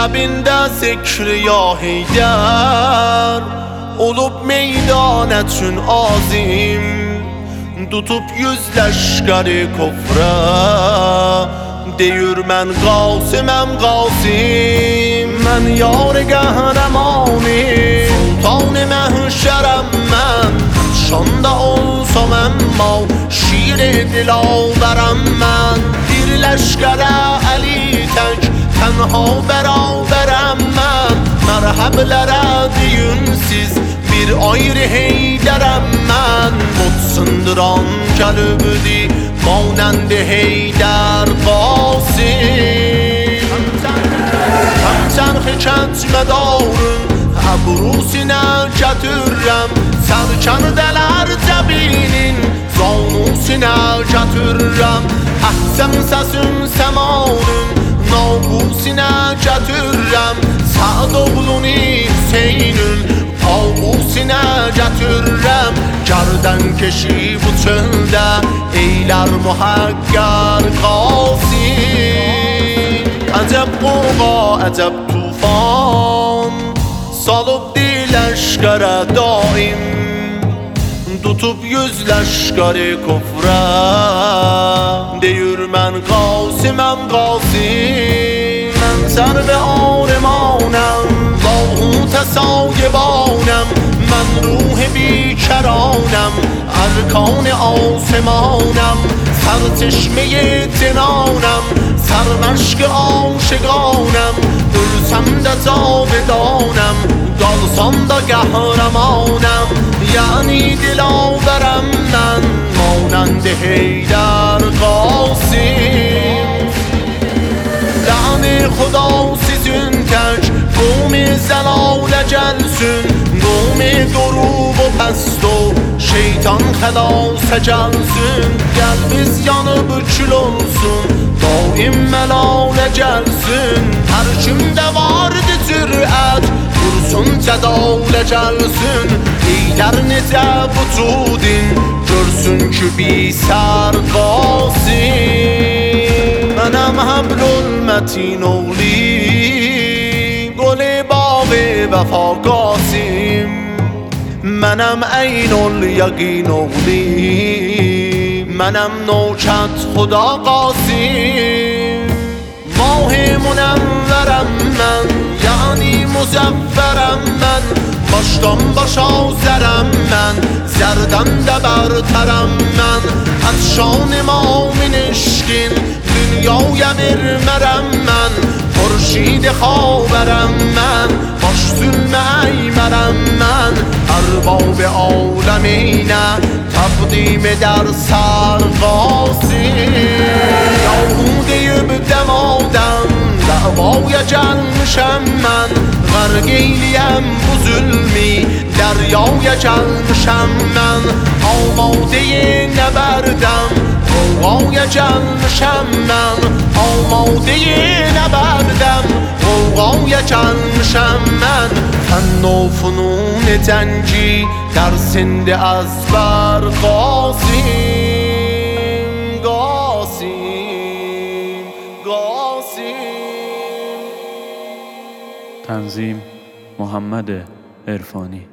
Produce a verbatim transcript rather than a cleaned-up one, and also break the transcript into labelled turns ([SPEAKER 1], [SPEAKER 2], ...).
[SPEAKER 1] Şəbində zikr ya Heydər olub meydanət üçün azim, tutub yüz leşkəri kofrə deyir mən Qasiməm Qasim. Mən yar qəhrəmanım, sultan məhşərəm mən, şanda olsam əmma şir dilaverəm mən. Bir leşkərə əli tək tənha beraberəm mən, mərhəblərə deyin siz bir ayrı Heydərəm mən. Bot sındıran kəlbdi mانند Heydər Qasim. Həm çərxi kəcmədarım, əbrusinə gətirəm, sərkərdələr cəbinin zanusinə gətirəm. Əhsən səsin səmanım, namusinə gətirəm, Səd oğlun Hüseynün ağusinə gətirəm. Gərdən keşi bu çöldə eylər muhəqqər Qasim. Əcəb qoğa, əcəb tufan salıb leşkərə daim, tutub yüz leşkəri kofrə deyir mən Qasiməm Qasim. Mən sərv-i armanəm, لاهوت سایبانم، من روح بیکرانم، ارکان آسمانم، سرچشمه جنانم، سرمشق عاشقانم، گلسمد جاودانم، دالسامد قهرمانم، یعنی دلاورم من مانند حیدر قاسم. لعن خدا sizin tək قوم زلال gəlsin، قوم دروغ و پست و şeytan xəlasə gəlsin. Qəlbiz yanıb kül olsun, daim məlalə gəlsin. Hər kimdə vardı cürət, dursun cədalə gəlsin. Heydər necə vücudin, görsün ki bi sər Qasim. Mənəm həblülmətin oğli, گل باغ وفا قاسم. منم عین الیقین اولی، منم نوکت خدا قاسم. ماه منورم من، یعنی مزورم من، başdan başa zərəm mən، zərdən də bərtərəm mən. از شان مومن عشقین dünyaya vermərəm mən، خورشید خاورم من، baş zülmə əymərəm mən. Ərbab aləminə təqdim edər sər Qasim. Yahu deyib dəmadəm, davaya gəlmişəm mən, غرق eyləyəm bu zülmi, dəryaya gəlmişəm mən. Amadə nəbərdəm, qovğaya gəlmişəm mən. Amadə nəbərdəm, qovğaya gəlmişəm mən. Fənn و فنون جنگی dersinde ezber Qasim. Qasim Qasim.
[SPEAKER 2] تنظیم محمد عرفانی.